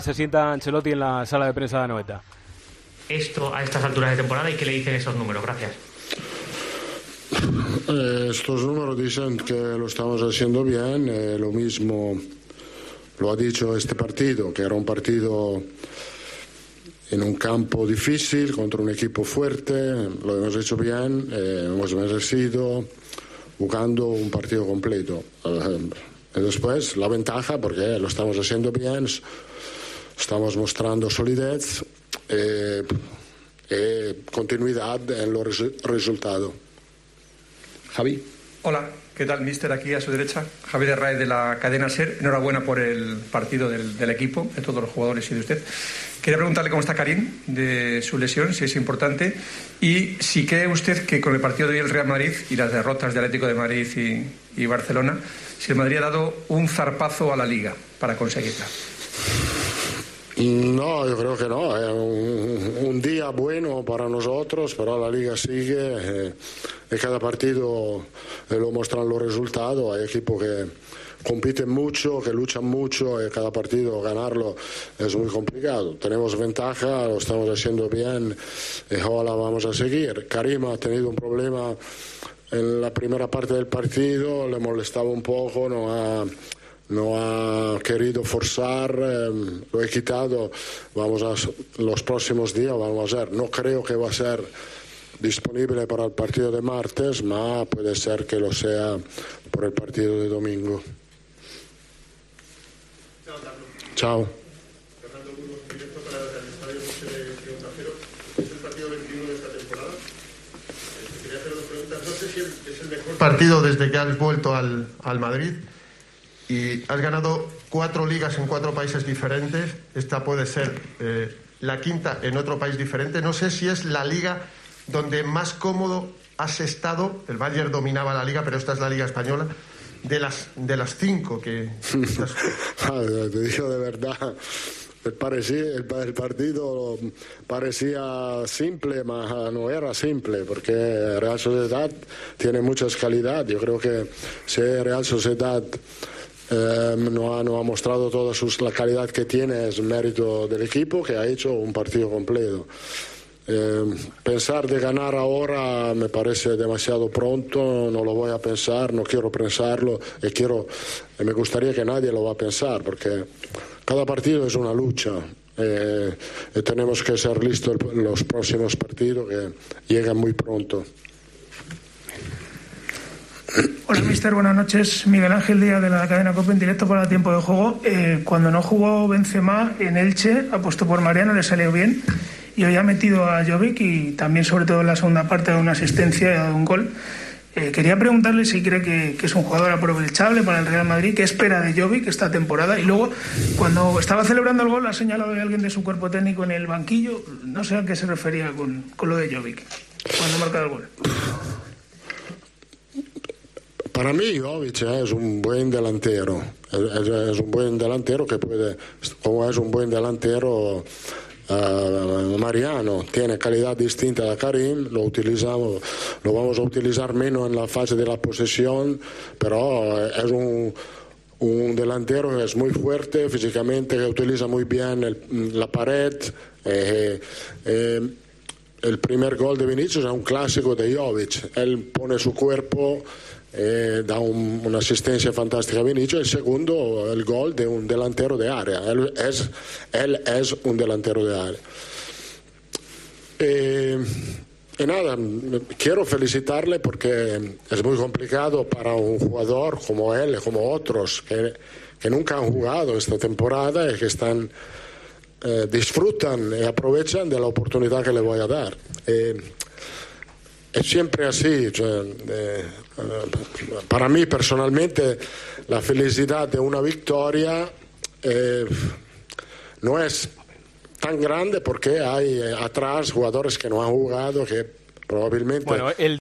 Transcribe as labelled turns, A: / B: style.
A: Se sienta Ancelotti en la sala de prensa de Anoeta.
B: Esto a estas alturas de temporada, ¿y qué le dicen esos números? Gracias.
C: Estos números dicen que lo estamos haciendo bien. Lo mismo lo ha dicho este partido, que era un partido en un campo difícil contra un equipo fuerte. Lo hemos hecho bien, hemos merecido jugando un partido completo. Y después la ventaja, porque lo estamos haciendo bien, estamos mostrando solidez y continuidad en los resultados. Javi.
D: Hola, ¿qué tal, mister? Aquí a su derecha, Javier Herráez de la cadena SER. Enhorabuena por el partido del equipo, de todos los jugadores y de usted. Quería preguntarle cómo está Karim, de su lesión, si es importante, y si cree usted que con el partido de hoy el Real Madrid y las derrotas de Atlético de Madrid y Barcelona, si el Madrid ha dado un zarpazo a la Liga para conseguirla.
C: No, yo creo que no. Es un día bueno para nosotros, pero la Liga sigue y cada partido lo muestran los resultados. Hay equipos que compiten mucho, que luchan mucho y cada partido ganarlo es muy complicado. Tenemos ventaja, lo estamos haciendo bien y ojalá vamos a seguir. Karim ha tenido un problema en la primera parte del partido, le molestaba un poco, no ha querido forzar, lo he quitado. Los próximos días vamos a ver. No creo que va a ser disponible para el partido de martes, pero puede ser que lo sea por el partido de domingo. Chao.
E: Fernando Burgos, en directo para el Estadio José de Onda Cero. Es el partido 21 de esta temporada. Quería hacer dos preguntas. No sé si es el mejor partido desde que has vuelto al Madrid. Y has ganado 4 ligas en 4 países diferentes. Esta puede ser la quinta en otro país diferente. No sé si es la liga donde más cómodo has estado. El Bayern dominaba la liga, pero esta es la liga española. De las 5 que...
C: Te digo de verdad, el partido parecía simple, pero no era simple, porque Real Sociedad tiene muchas calidades. Yo creo que si Real Sociedad no ha mostrado toda la calidad que tiene, es mérito del equipo que ha hecho un partido completo. Pensar de ganar ahora me parece demasiado pronto, no lo voy a pensar, no quiero pensarlo y me gustaría que nadie lo va a pensar, porque cada partido es una lucha y tenemos que ser listos los próximos partidos que llegan muy pronto.
F: Hola, mister, buenas noches. Miguel Ángel Díaz de la cadena COPE en directo para Tiempo de Juego. Cuando no jugó Benzema en Elche, apostó por Mariano, le salió bien y hoy ha metido a Jovic y también, sobre todo en la segunda parte, ha dado una asistencia y ha dado un gol. Quería preguntarle si cree que es un jugador aprovechable para el Real Madrid, qué espera de Jovic esta temporada, y luego, cuando estaba celebrando el gol, ha señalado a alguien de su cuerpo técnico en el banquillo. No sé a qué se refería con lo de Jovic cuando marca el gol.
C: Para mí Jovic es un buen delantero, es un buen delantero que puede, como es un buen delantero Mariano, tiene calidad distinta a Karim, lo vamos a utilizar menos en la fase de la posesión, pero es un delantero que es muy fuerte físicamente, que utiliza muy bien la pared. El primer gol de Vinicius es un clásico de Jovic, él pone su cuerpo, da una asistencia fantástica a Vinicius. El segundo, el gol de un delantero de área, él es un delantero de área. Y nada, quiero felicitarle porque es muy complicado para un jugador como él, como otros que nunca han jugado esta temporada y que disfrutan y aprovechan de la oportunidad que le voy a dar. Es siempre así, para mí personalmente la felicidad de una victoria no es tan grande porque hay atrás jugadores que no han jugado, que probablemente...
A: Bueno,